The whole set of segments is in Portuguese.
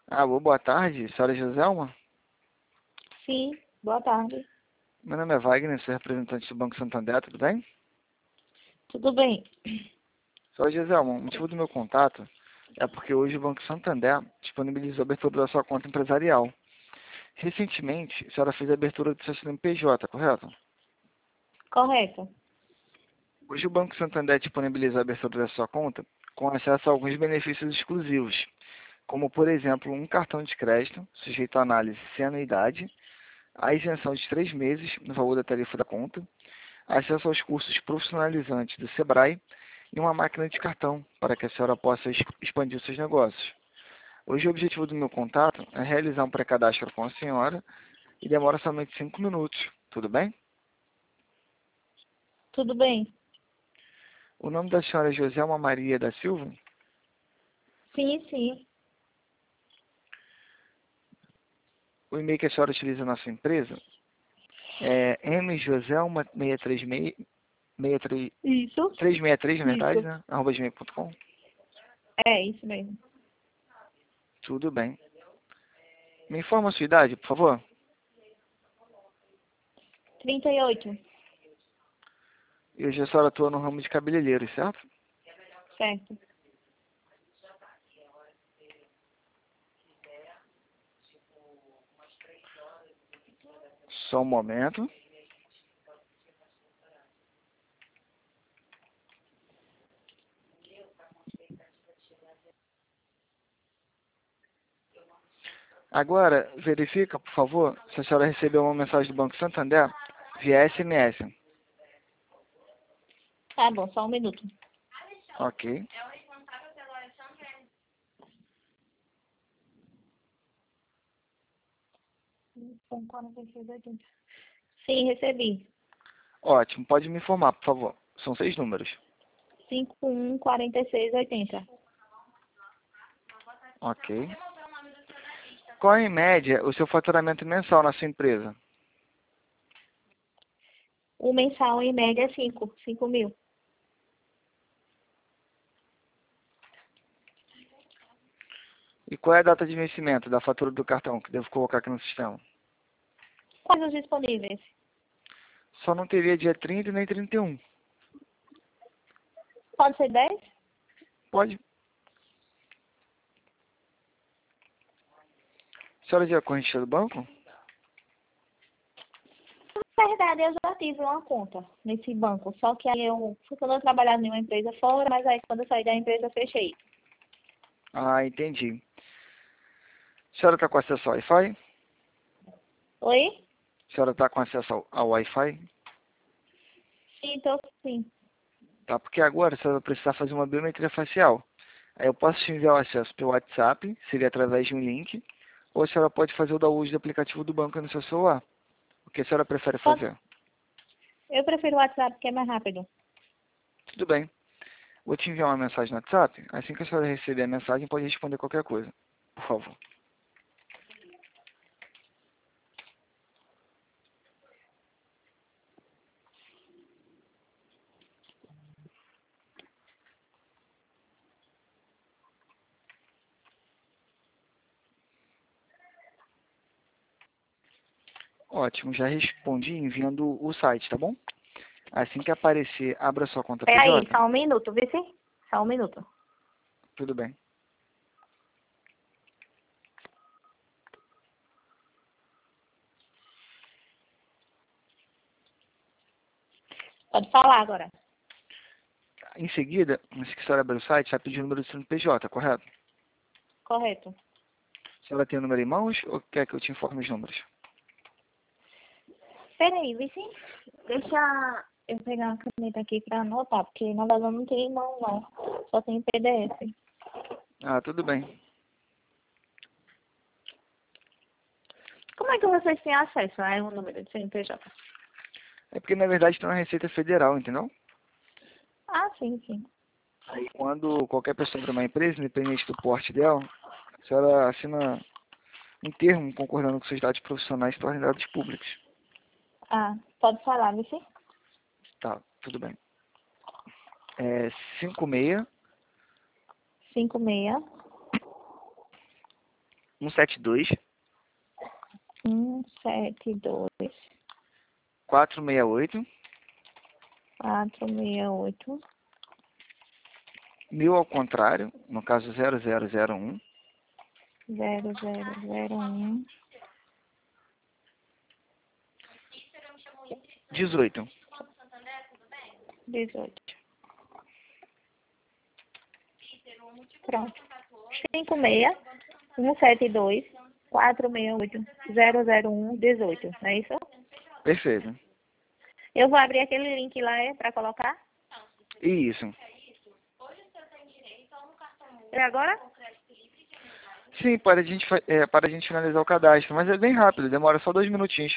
Alô, boa tarde, senhora Joselma? Sim, boa tarde. Meu nome é Wagner, sou representante do Banco Santander, tudo bem? Tudo bem? Senhora Joselma, o motivo do meu contato é porque hoje o Banco Santander disponibilizou a abertura da sua conta empresarial. Recentemente, a senhora fez a abertura do seu CNPJ, correto? Correto. Hoje o Banco Santander disponibilizou a abertura da sua conta com acesso a alguns benefícios exclusivos, como, por exemplo, um cartão de crédito sujeito à análise sem anuidade, a isenção de 3 meses no valor da tarifa da conta, acesso aos cursos profissionalizantes do Sebrae e uma máquina de cartão para que a senhora possa expandir os seus negócios. Hoje o objetivo do meu contato é realizar um pré-cadastro com a senhora e demora somente 5 minutos, tudo bem? Tudo bem? O nome da senhora é Joselma Maria da Silva? Sim, sim. O e-mail que a senhora utiliza na sua empresa é mjoselma636 Isso? 363, na verdade, Isso. né? @gmail.com. É, isso mesmo. Tudo bem. Me informa a sua idade, por favor. 38. E hoje a senhora atua no ramo de cabeleireiro, certo? Certo. Só um momento. Agora, verifica, por favor, se a senhora recebeu uma mensagem do Banco Santander via SMS. Tá bom, só um minuto. Ok. São 46,80. Sim, recebi. Ótimo. Pode me informar, por favor. São 6 números. 5146,80. Ok. Qual é, em média, o seu faturamento mensal na sua empresa? O mensal, em média, é 5 mil. E qual é a data de vencimento da fatura do cartão que devo colocar aqui no sistema? Quais os disponíveis? Só não teria dia 30 nem 31. Pode ser 10? Pode. A senhora é de corrente do banco? Na verdade, eu já tive uma conta nesse banco. Só que aí foi quando eu trabalhava em uma empresa fora, mas aí quando eu saí da empresa, eu fechei. Ah, entendi. A senhora está com acesso ao Wi-Fi? Oi? A senhora está com acesso ao Wi-Fi? Sim, tô sim. Tá? Porque agora a senhora vai precisar fazer uma biometria facial. Aí eu posso te enviar o acesso pelo WhatsApp, seria através de um link, ou a senhora pode fazer o download do aplicativo do banco no seu celular. O que a senhora prefere Pode. fazer? Eu prefiro o WhatsApp, que é mais rápido. Tudo bem. Vou te enviar uma mensagem no WhatsApp. Assim que a senhora receber a mensagem, pode responder qualquer coisa. Por favor. Ótimo, já respondi enviando o site, tá bom? Assim que aparecer, abra sua conta Peraí, PJ. só um minuto, vê se? Só um minuto. Tudo bem. Pode falar agora. Em seguida, assim que a senhora abrir o site, vai pedir o número do CNPJ, correto? Correto. A senhora tem o número em mãos ou quer que eu te informe os números? Peraí, vê se? Deixa eu pegar a caneta aqui pra anotar, porque na verdade não tem em mão, não. Só tem PDF. Ah, tudo bem. Como é que vocês têm acesso a um número de CNPJ? É porque, na verdade, está na Receita Federal, entendeu? Ah, sim, sim. Aí, quando qualquer pessoa abre uma empresa, independente do porte dela, a senhora assina um termo concordando com seus dados profissionais se tornem dados públicos. Ah, pode falar, vê se? Tá, tudo bem. É 56 56 172 172 468 468 1000 ao contrário, no caso 0001 0001 18. 18. Pronto. 56 172 468 001 18. Não é isso? Perfeito. Eu vou abrir aquele link lá para colocar. Isso. E agora? Sim, para a gente finalizar o cadastro, mas é bem rápido, demora só 2 minutinhos.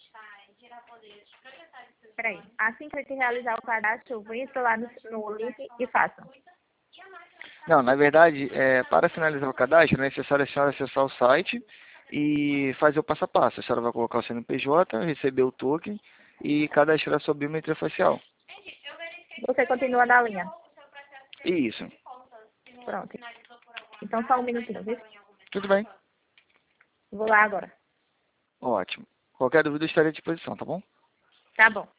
Peraí. Assim que a gente realizar o cadastro, entra lá no link e faça. Não, na verdade, para finalizar o cadastro, é necessário a senhora acessar o site e fazer o passo a passo. A senhora vai colocar o CNPJ, receber o token e cadastrar sua biometria facial. Você continua na linha. Isso. Pronto. Então só um minutinho, viu? Tudo bem. Vou lá agora. Ótimo. Qualquer dúvida eu estarei à disposição, tá bom? Tá bom.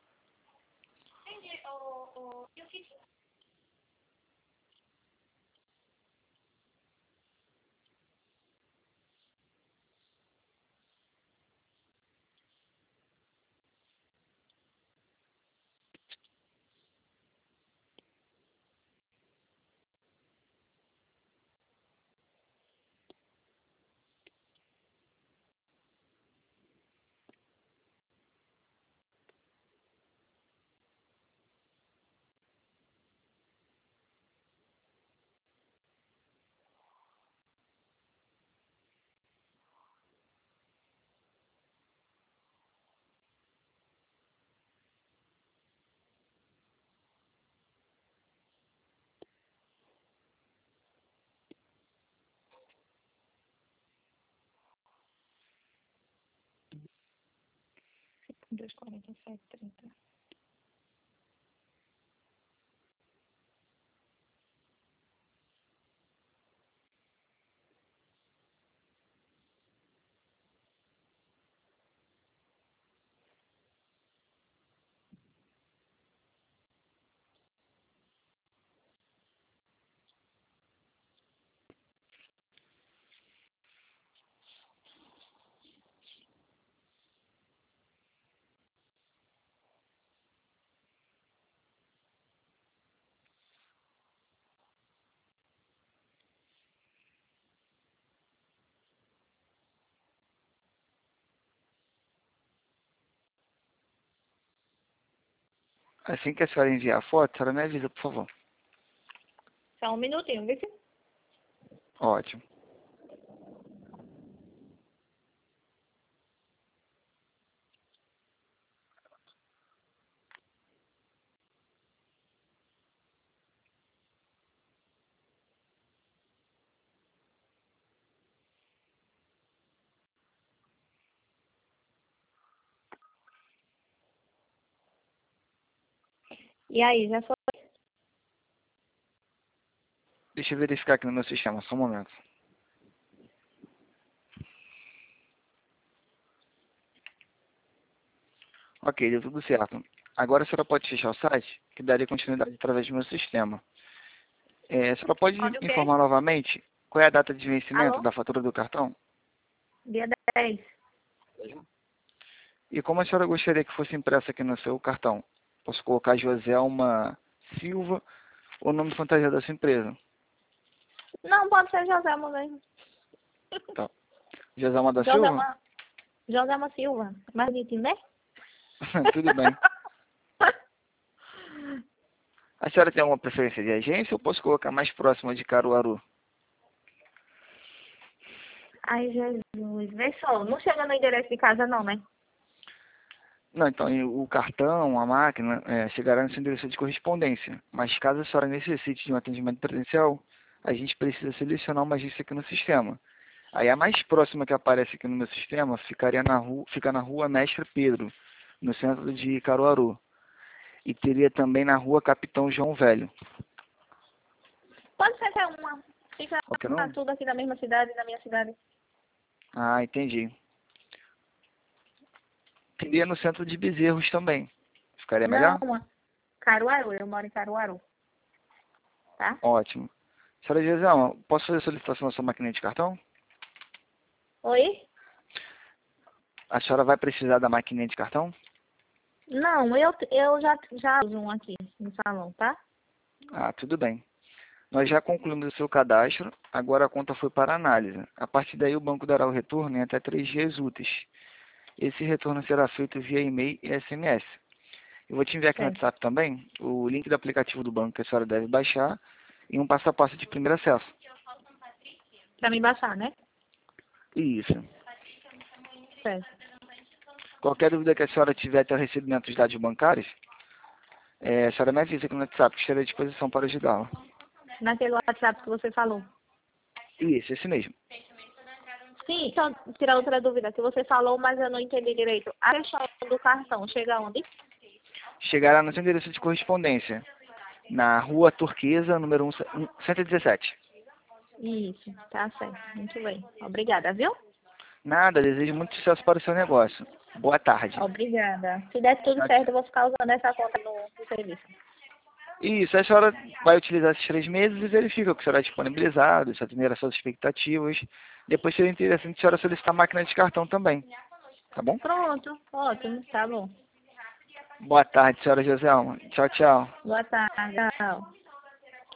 Dois 47 30. Assim que a senhora enviar a foto, a senhora me avisa, por favor. Só um minutinho, viu? Ótimo. E aí, já foi? Deixa eu verificar aqui no meu sistema, só um momento. Ok, deu tudo certo. Agora a senhora pode fechar o site, que daria continuidade através do meu sistema. A senhora pode Pode o quê? informar novamente qual é a data de vencimento Alô? da fatura do cartão? Dia 10. E como a senhora gostaria que fosse impressa aqui no seu cartão? Posso colocar Joselma Silva ou nome fantasiado da sua empresa? Não, pode ser Joselma mesmo. Tá. Joselma da Silva? Joselma, Joselma Silva. Mais bonitinho, né? Tudo bem. A senhora tem alguma preferência de agência ou posso colocar mais próxima de Caruaru? Ai, Jesus. Vê só, não chega no endereço de casa não, né? Não, então o cartão, a máquina, chegará no seu endereço de correspondência. Mas caso a senhora necessite de um atendimento presencial, a gente precisa selecionar uma agência aqui no sistema. Aí a mais próxima que aparece aqui no meu sistema fica na rua Mestre Pedro, no centro de Caruaru. E teria também na rua Capitão João Velho. Pode ser que é uma. Fica Qualquer um? tudo aqui na mesma cidade, na minha cidade. Ah, entendi. Queria no centro de Bezerros também. Ficaria Não, melhor? Caruaru, eu moro em Caruaru, tá? Ótimo. Senhora Gisela, posso fazer a solicitação da sua maquininha de cartão? Oi? A senhora vai precisar da maquininha de cartão? Não, eu já uso um aqui no salão, tá? Ah, tudo bem. Nós já concluímos o seu cadastro, agora a conta foi para análise. A partir daí o banco dará o retorno em até 3 dias úteis. Esse retorno será feito via e-mail e SMS. Eu vou te enviar aqui no Certo. WhatsApp também o link do aplicativo do banco que a senhora deve baixar e um passo a passo de primeiro acesso. Pra me baixar, né? Isso. Certo. Qualquer dúvida que a senhora tiver até o recebimento dos dados bancários, a senhora me avisa aqui no WhatsApp, que estarei à disposição para ajudá-la. Naquele WhatsApp que você falou. Isso, esse mesmo. Sim, só tirar outra dúvida que você falou, mas eu não entendi direito. A questão do cartão chega onde? Chegará no seu endereço de correspondência, na Rua Turquesa, número 117. Isso, tá certo. Muito bem. Obrigada, viu? Nada, desejo muito sucesso para o seu negócio. Boa tarde. Obrigada. Se der tudo Tchau, certo, eu tchau. vou ficar usando essa conta no serviço. Isso, a senhora vai utilizar esses 3 meses e verifica o que será disponibilizado, se atender às suas expectativas. Depois seria interessante a senhora solicitar a máquina de cartão também. Tá bom? Pronto, ótimo, tá bom. Boa tarde, senhora Joselma. Tchau, tchau. Boa tarde. Tchau.